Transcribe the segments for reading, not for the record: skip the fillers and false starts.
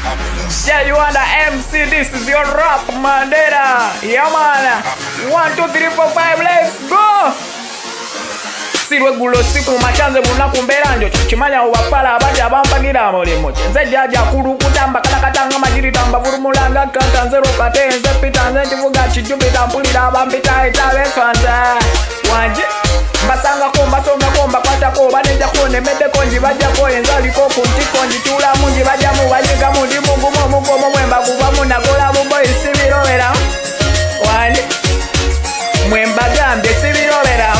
Yeah, you are the MC, this is your rap, Mandela. Yeah, man. 1, 2, 3, 4, 5, let's go. Sirwe gulo siku machanze bunaku mberanjo chimanya ubapala abaja abampagira mulimo nze jaja kulukutamba kalakatanga majiri tamba vurumulanga katanzero katenze pitanze chivuga chijubita mpulira abambita itabe swanta wanje mbasanga komba songa komba kwatako baneja kone medeko njibaja ko enzaliko kuntiko njitula munji baja mu bajiga mundi mungumo mungomo mwemba kuva munakola buboy sibirobera wanje mwemba gambe sibirobera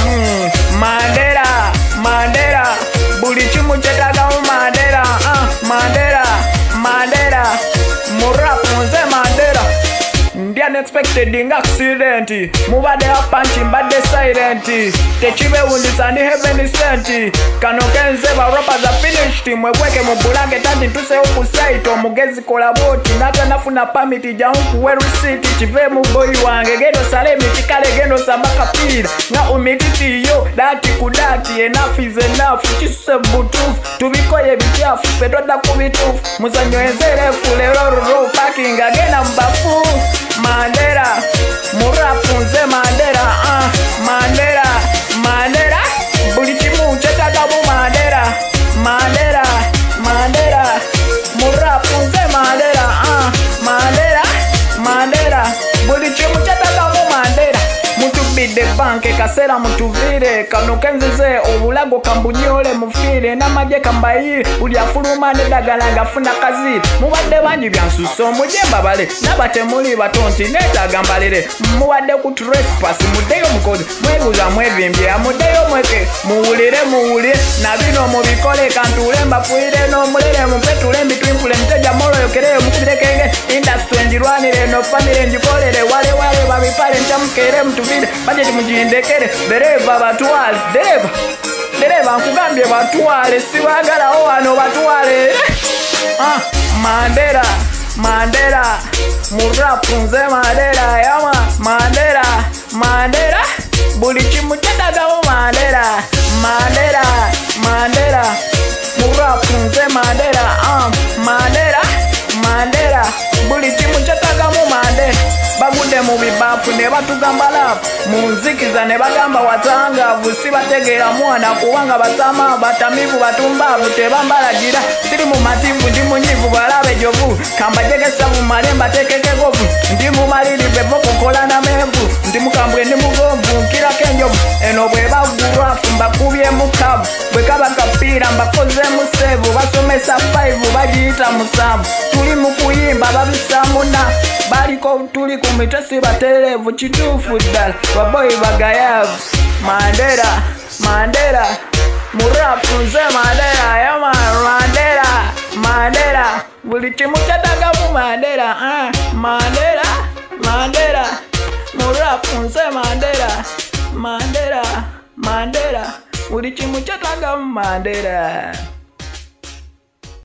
Mandela, buli chimu chetaga Mandela, Mandela, murapu nze Mandela. Ndi unexpected nga accident, mubade apanchi mbade silent, techibe undisani heaven sent, kano kenze ba rappers are finished, mweweke mubulange tandi ntuse huku site, omugezi kolaboti, nata nafuna permit jaunku we receipt, chive muboyi wange, geno salemi chikale geno sabaka pira, nga umiditi yo, dati kudati, enough is enough, chisuse butufu, tubikoye bichafu, pedoda kubitufu, muzanyo enzere fulero parking, agena mbafu, Mandela, murapu nze Mandela, Mandela, buli chimu chetaga mu Mandela, murapu nze Mandela, buli chimu chetaga mu Mandela. Mutubide banke kasera mutuvire kanukenzize obulago kambunyole mufire namaje kambayi ulyafuluma nedagala funa kazi mubadde banji byansuso mujemba bale nabatemuli batonti netagambalire muwadde ku trespass mudeyo mukozi mweguza mwevimbye mudeyo mweke muwulire nabino mubikole kantule mbafuire no mulere mupetule mbitwimpule mteja molo yokere mukubire kenge industry njirwanire no family njikolere wale babipale ntamukere mutuvire budget mujindekere dereva batwale dereva nkugambye batwale sibagala wano batwale Mandela murapu nze Mandela yama Mandela buli chimu chetaga Mandela murapu nze Mandela buli chimu chetaga Mandela bagude mu bibafu ne batugamba lafu munzikiza ne bagamba watangavu sibategera mwana kubanga batama batamivu batumbavu tebambalagira siri mu mativu ndi munyivu balabe jovu kamba jegesa mu malemba tekeke govu ndi mu maliri bebo kokola na mevu ndi mukambwe ndi mugovu kila kenjovu eno bwe bagurafu mbakubye mukavu bwe kaba kapira mbakoze musevu basomesa 5 bajiita musavu tuli mu kuyimba babisamuna baliko tuli kumitesi batelevu chitufu dala baboyi bagayavu Mandela murapu nze Mandela yama Mandela buli chimu chetaga mu Mandela murapu nze Mandela buli chimu chetaga mu Mandela.